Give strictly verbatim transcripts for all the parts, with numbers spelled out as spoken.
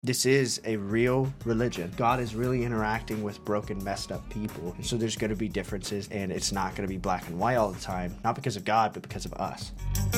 This is a real religion. God is really interacting with broken, messed up people. And so there's going to be differences, and it's not going to be black and white all the time. Not because of God, but because of us.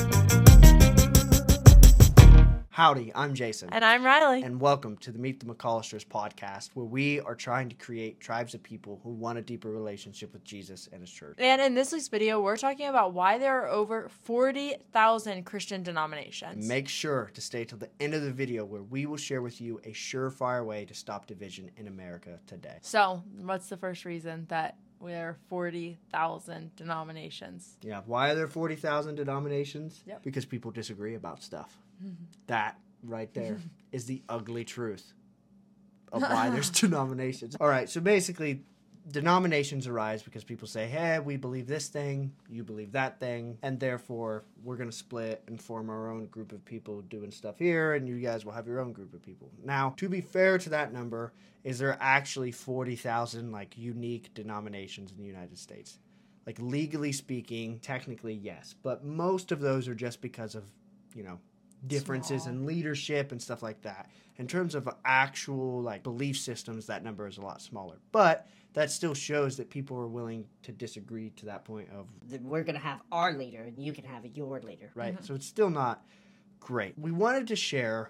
Howdy, I'm Jason. And I'm Riley. And welcome to the Meet the McCollisters podcast, where we are trying to create tribes of people who want a deeper relationship with Jesus and his church. And in this week's video, we're talking about why there are over forty thousand Christian denominations. Make sure to stay till the end of the video, where we will share with you a surefire way to stop division in America today. So, what's the first reason that there are forty thousand denominations? Yeah, why are there forty thousand denominations? Yep. Because people disagree about stuff. That right there is the ugly truth of why there's denominations. All right, so basically, denominations arise because people say, hey, we believe this thing, you believe that thing, and therefore we're going to split and form our own group of people doing stuff here, and you guys will have your own group of people. Now, to be fair to that number, is there actually forty thousand like unique denominations in the United States? Like, legally speaking, technically, yes, but most of those are just because of, you know, differences Small. in leadership and stuff like that. In terms of actual like belief systems, that number is a lot smaller. But that still shows that people are willing to disagree to that point of, we're going to have our leader and you can have your leader. right? Mm-hmm. So it's still not great. We wanted to share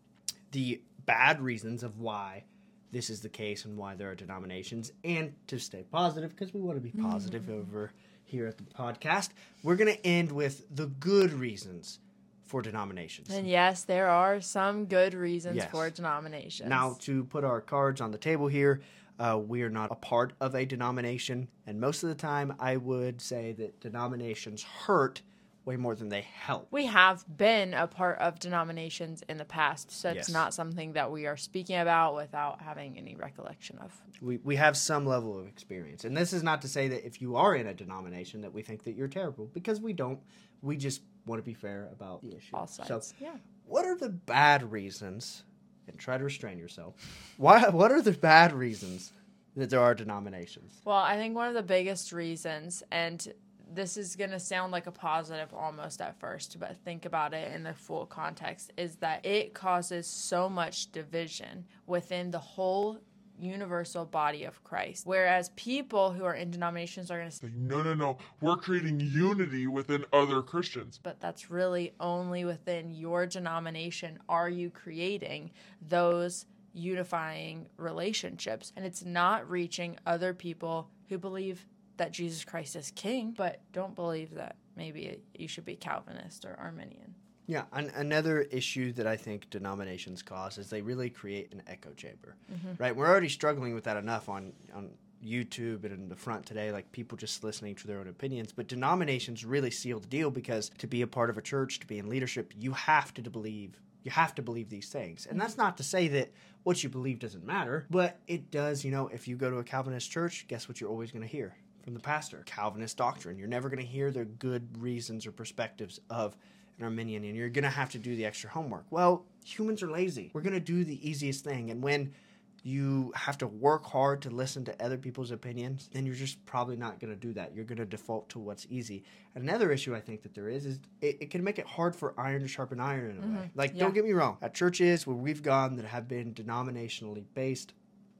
the bad reasons of why this is the case and why there are denominations, and to stay positive, because we want to be positive mm-hmm. over here at the podcast. We're going to end with the good reasons for denominations. And yes, there are some good reasons yes. for denominations. Now, to put our cards on the table here, uh, we are not a part of a denomination, and most of the time I would say that denominations hurt way more than they help. We have been a part of denominations in the past, so it's yes. not something that we are speaking about without having any recollection of. We we have some level of experience, and this is not to say that if you are in a denomination that we think that you're terrible, because we don't. We just want to be fair about the issue. All sides. So, yeah. What are the bad reasons, and try to restrain yourself, why? What are the bad reasons that there are denominations? Well, I think one of the biggest reasons, and this is going to sound like a positive almost at first, but think about it in the full context, is that it causes so much division within the whole universal body of Christ. Whereas people who are in denominations are going to say, no, no, no, we're creating unity within other Christians. But that's really only within your denomination are you creating those unifying relationships. And it's not reaching other people who believe that Jesus Christ is king, but don't believe that maybe you should be Calvinist or Arminian. Yeah, an, another issue that I think denominations cause is they really create an echo chamber, mm-hmm. right? We're already struggling with that enough on, on YouTube and in the front today, like people just listening to their own opinions. But denominations really seal the deal, because to be a part of a church, to be in leadership, you have to believe You have to believe these things. And that's not to say that what you believe doesn't matter, but it does. You know, if you go to a Calvinist church, guess what you're always going to hear from the pastor? Calvinist doctrine. You're never going to hear their good reasons or perspectives of an Arminian, and you're going to have to do the extra homework. Well, humans are lazy. We're going to do the easiest thing. And when you have to work hard to listen to other people's opinions, then you're just probably not going to do that. You're going to default to what's easy. Another issue I think that there is, is it, it can make it hard for iron to sharpen iron in a mm-hmm. way. Like, yeah. Don't get me wrong. At churches where we've gone that have been denominationally based,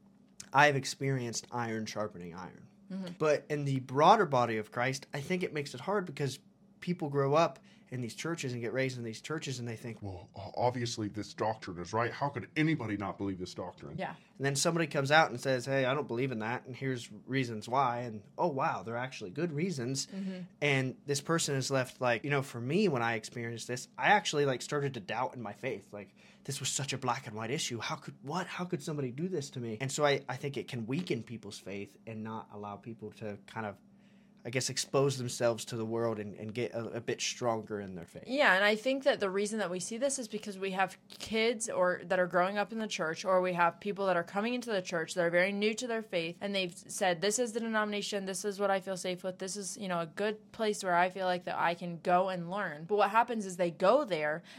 I've experienced iron sharpening iron. Mm-hmm. But in the broader body of Christ, I think it makes it hard because people grow up in these churches and get raised in these churches, and they think, well, obviously this doctrine is right. How could anybody not believe this doctrine? Yeah. And then somebody comes out and says, hey, I don't believe in that, and here's reasons why. And, oh, wow, they're actually good reasons. Mm-hmm. And this person is left like, you know, for me, when I experienced this, I actually, like, started to doubt in my faith. Like, this was such a black and white issue. How could, what? How could somebody do this to me? And so I, I think it can weaken people's faith and not allow people to kind of, I guess, expose themselves to the world and, and get a, a bit stronger in their faith. Yeah, and I think that the reason that we see this is because we have kids or that are growing up in the church, or we have people that are coming into the church that are very new to their faith, and they've said, this is the denomination, this is what I feel safe with, this is, you know, a good place where I feel like that I can go and learn. But what happens is they go there, and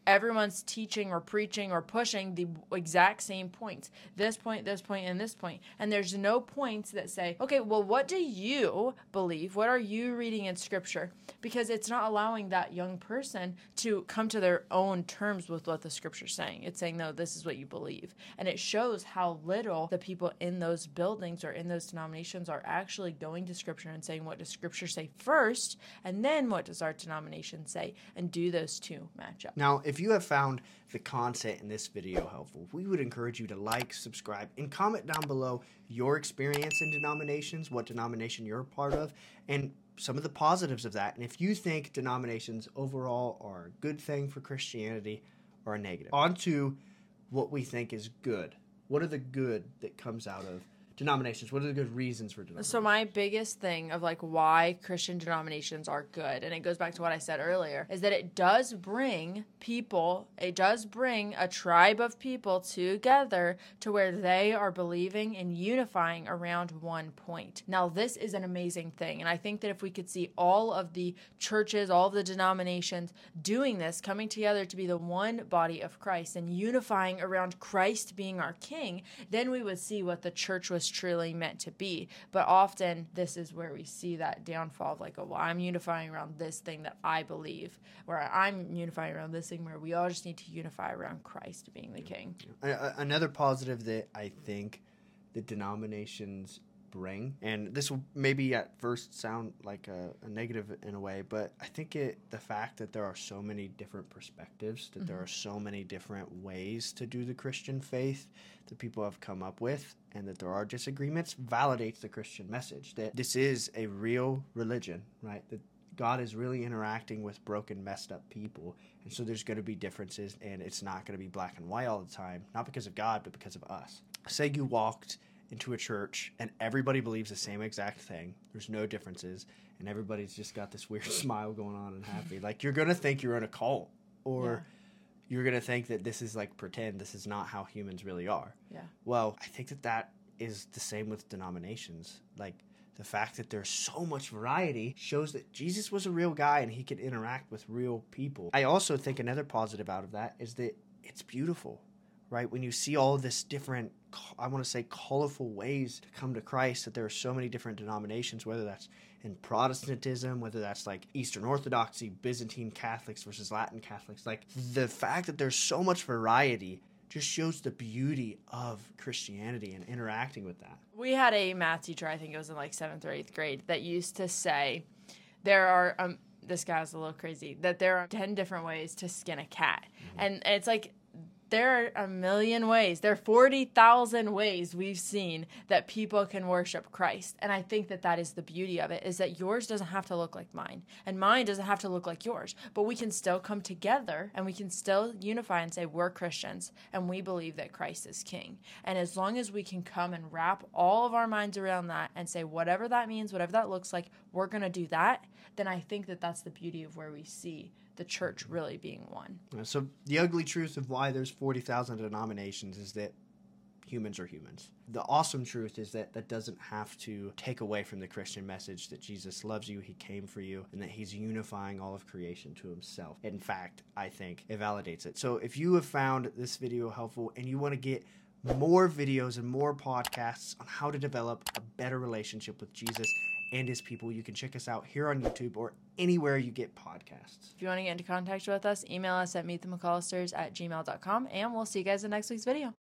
everyone's teaching or preaching or pushing the exact same points. This point, this point, and this point. And there's no points that say, okay, well, what do you believe? What are you reading in Scripture? Because it's not allowing that young person to come to their own terms with what the Scripture's saying. It's saying, no, this is what you believe. And it shows how little the people in those buildings or in those denominations are actually going to Scripture and saying, what does Scripture say first? And then what does our denomination say? And do those two match up? Now, if you have found the content in this video helpful, we would encourage you to like, subscribe, and comment down below your experience in denominations, what denomination you're a part of, and some of the positives of that. And if you think denominations overall are a good thing for Christianity or a negative. On to what we think is good. What are the good that comes out of denominations? What are the good reasons for denominations? So my biggest thing of like why Christian denominations are good, and it goes back to what I said earlier, is that it does bring people, it does bring a tribe of people together to where they are believing and unifying around one point. Now, this is an amazing thing, and I think that if we could see all of the churches, all of the denominations doing this, coming together to be the one body of Christ and unifying around Christ being our King, then we would see what the church was truly meant to be. But often this is where we see that downfall of like, oh, well, I'm unifying around this thing that I believe, where I'm unifying around this thing where we all just need to unify around Christ being the King. Another positive that I think the denominations bring, and this will maybe at first sound like a, a negative in a way, but I think it the fact that there are so many different perspectives, that mm-hmm. there are so many different ways to do the Christian faith that people have come up with, and that there are disagreements, validates the Christian message that this is a real religion, right? That God is really interacting with broken, messed up people, and so there's going to be differences, and it's not going to be black and white all the time, not because of God, but because of us. Say you walked into a church and everybody believes the same exact thing. There's no differences, and everybody's just got this weird smile going on and happy. Like, you're going to think you're in a cult, or yeah. you're going to think that this is like pretend. This is not how humans really are. Yeah. Well, I think that that is the same with denominations. Like, the fact that there's so much variety shows that Jesus was a real guy and he could interact with real people. I also think another positive out of that is that it's beautiful, right? When you see all this different, I want to say colorful ways to come to Christ, that there are so many different denominations, whether that's in Protestantism, whether that's like Eastern Orthodoxy, Byzantine Catholics versus Latin Catholics. Like, the fact that there's so much variety just shows the beauty of Christianity and interacting with that. We had a math teacher, I think it was in like seventh or eighth grade, that used to say there are, um, this guy was a little crazy, that there are ten different ways to skin a cat. Mm-hmm. And it's like, there are a million ways. There are forty thousand ways we've seen that people can worship Christ. And I think that that is the beauty of it, is that yours doesn't have to look like mine, and mine doesn't have to look like yours. But we can still come together, and we can still unify and say we're Christians, and we believe that Christ is King. And as long as we can come and wrap all of our minds around that and say whatever that means, whatever that looks like, we're going to do that, then I think that that's the beauty of where we see the church really being one. So the ugly truth of why there's forty thousand denominations is that humans are humans. The awesome truth is that that doesn't have to take away from the Christian message that Jesus loves you, he came for you, and that he's unifying all of creation to himself. In fact, I think it validates it. So if you have found this video helpful and you want to get more videos and more podcasts on how to develop a better relationship with Jesus and his people, you can check us out here on YouTube or anywhere you get podcasts. If you want to get into contact with us, email us at meet the mccollisters at gmail dot com, and we'll see you guys in next week's video.